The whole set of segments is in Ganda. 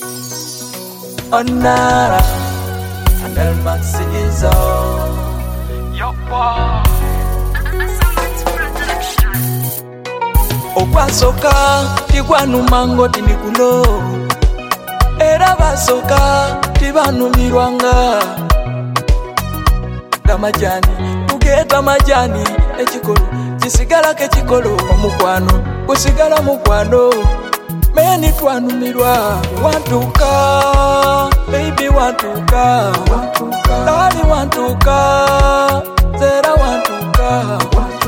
Onara and El Maxizo. Okwasoka tigwanu mango tinikuno era basoka tibanumirwanga gamajani tugeta majani ekikolo kisigala kekikolo omukwano kusigala mukwano meni twanumirwa wantuka baby wantuka dali wantuka zera wantuka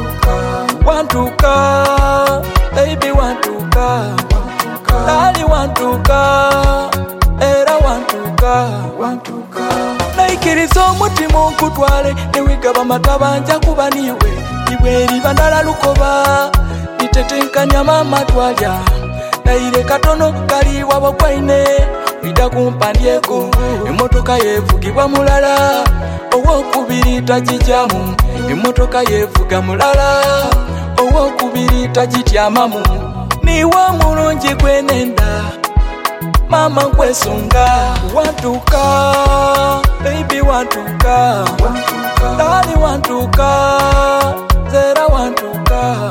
baby wantuka dali wantuka era wantuka naikiriza omutima okutwale newigaba matabanja kuba niwe iwe bandala lukoba nitetenkanya mama twalya naire katono kali wabo kwaine wida kumpandyeko emotoka yevugibwa mulala owokubiri tajijamu emotoka yevuga mulala owokubiri tajityamamu niwo mulungi gwenenda mama nkwesunga wantuka baby wantuka dali wantuka zera wantuka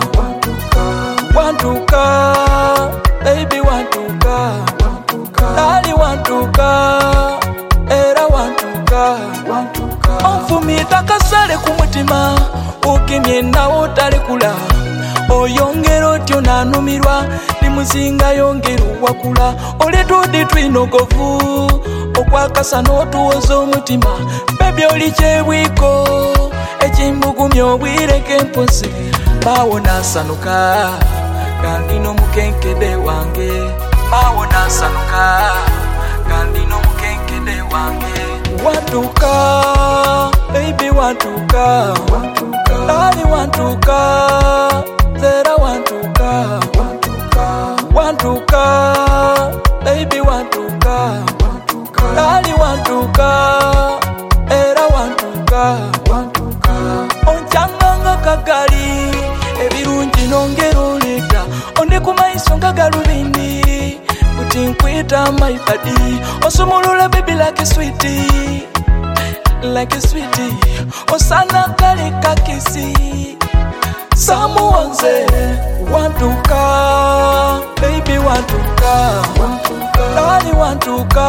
baby wantuka dali wantuka era wantuka onfumita kasale kumutima ukimye nawo talikula oyongera otyo nanumirwa nimuzinga yongera wakula olitudi twinogovu okwakasa n'otuwoza omutima bebi oli kyebwiko ekimbugumya obwireke mpozi bawo nasanuka kandi n'omukenkede wange bawo nasanuka kandi n'omukenkede wange wantuka baby wantuka dali wantuka zera wantuka baby wantuka dali wantuka era wantuka onchanganga kagali ebirungi nongera oleta onde ku maiso nga galubindi kuti nkwita my body osumulula baby like a sweetie osana kale kakisi samuonze wantuka baby wantuka dali wantuka